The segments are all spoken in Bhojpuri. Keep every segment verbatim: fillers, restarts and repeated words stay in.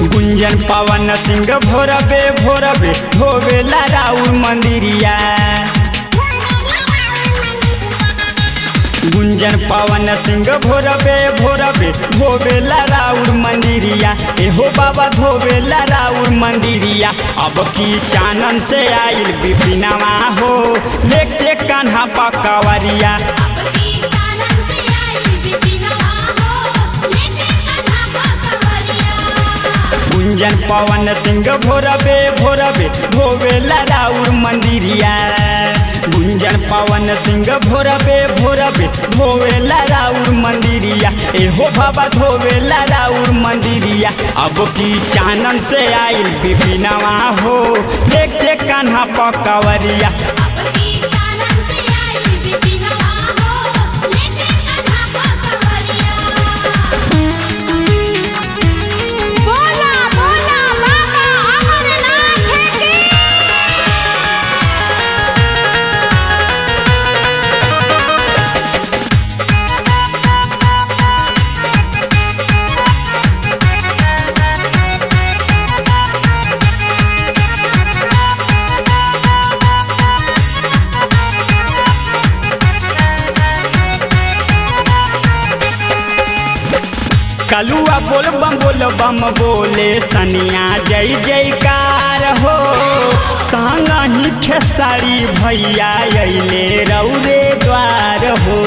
गुंजन पवन सिंह भोरबे भोरबे धोबेला राउर मंदिरिया। गुंजन पवन सिंह भोरबे भोरबे धोबेला राउर मंदिरिया। एहो बाबा धोबेला राउर मंदिरिया। अब की चानन से आइल बिपिनवा हो लेके कान्हा पकवरिया। गुंजन पवन सिंह भोरबे भोरबे धोबेला राउर मंदिरिया। गुंजन पवन सिंह भोरबे भोरबे धोबेला राउर मंदिरिया। एहो बाबा धोबेला राउर मंदिरिया। अब की चानन से आइल बिपिनवा हो लेके कान्हा पकवरिया। कलुआ बोल बम बोल बम बोले सनिया जय जयकार हो। संग ही खेसारी भैया अइले रौरे द्वार हो।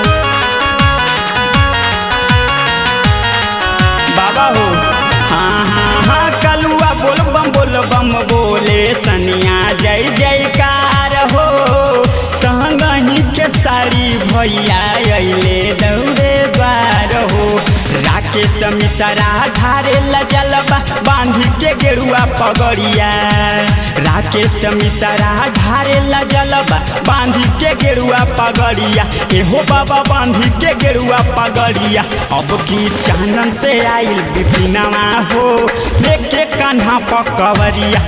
बाबा हो हाँ हाँ हाँ कलुआ बोल बम बोल बम बोले सनिया जय जयकार हो। संग ही खेसारी भैया अइले रौरे द्वार हो। राकेश मिश्रा ढारे लजलबा बांधी के गेरुआ पगड़िया। राकेश मिश्रा ढारे लजलबा बांधी के गेरुआ पगड़िया। एहो बाबा बांधी के गेरुआ पगड़िया। अब की चानन से आइल बिपिनवा हो लेके कान्हा पकवरिया।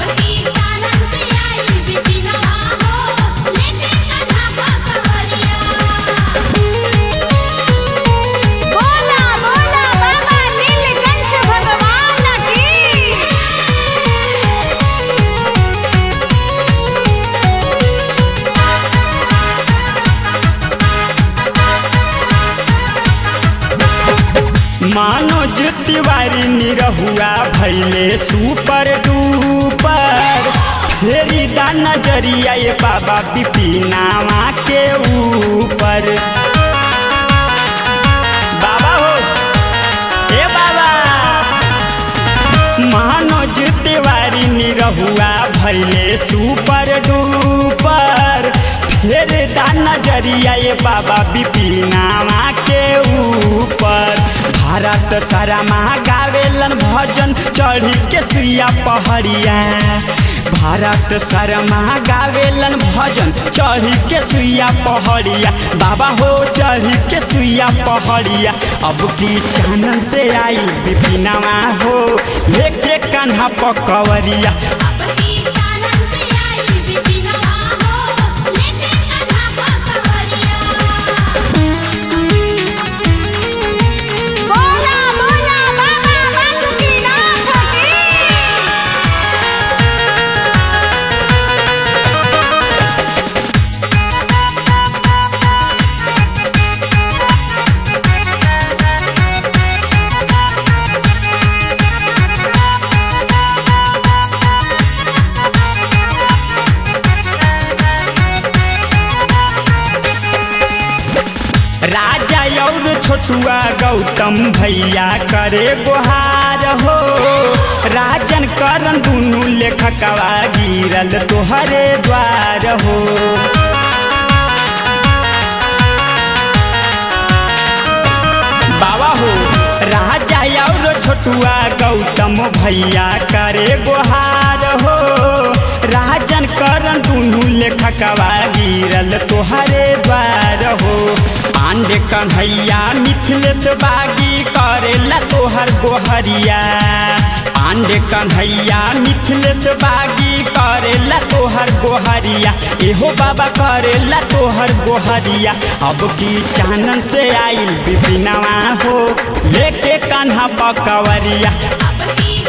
मनोज तिवारी निरहुआ भैले सुपर डुपर। फेरी दा नजरिया ये बाबा बिपिनवा के ऊपर। बाबा हो ए बाबा मनोज तिवारी निरहुआ भैले सुपर डुपर। फेर दा नजरिया ये बाबा बिपिनवा के ऊपर। भारत शर्मा गावेलन भजन चढ़ी के सुइया पहड़िया। भारत शर्मा गावेलन भजन चढ़ी के सुइया पहड़िया। बाबा हो चढ़ी के सुइया पहड़िया। अब की चानन से आई बिपिनवा हो लेके कान्हा पकवरिया। राजा और छोटुआ गौतम भैया करे गुहार हो। राजन करन दुनू लेखकवा गिरल तोहरे द्वार हो। बाबा हो राजा और छोटुआ गौतम भैया करे गुहार हो। राजन करन दुनू लेखकवा गिरल तोहरे द्वार हो। पांडे कन्हैया मिथिलेश बागी करेला तोहर गोहरिया। पांडे कन्हैया मिथिलेश बागी करेला तोहर गोहरिया। एहो बाबा करेला तोहर गोहरिया। अब की चानन से आइल बिपिनवा हो लेके कान्हा पकवरिया।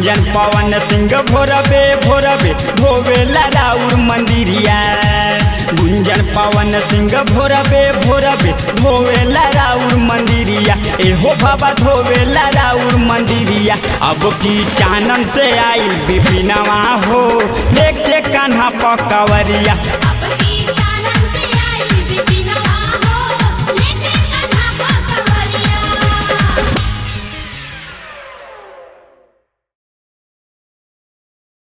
गुंजन पवन सिंह भोरबे भोरबे धोवेला राउर मंदिरिया गुंजन पवन सिंह भोरबे भोरबे धोवेला राउर मंदिरिया एहो बाबा धोवेला राउर मंदिरिया अब की चानन से आई बिपिनवा हो देख के कान्हा पकवरिया।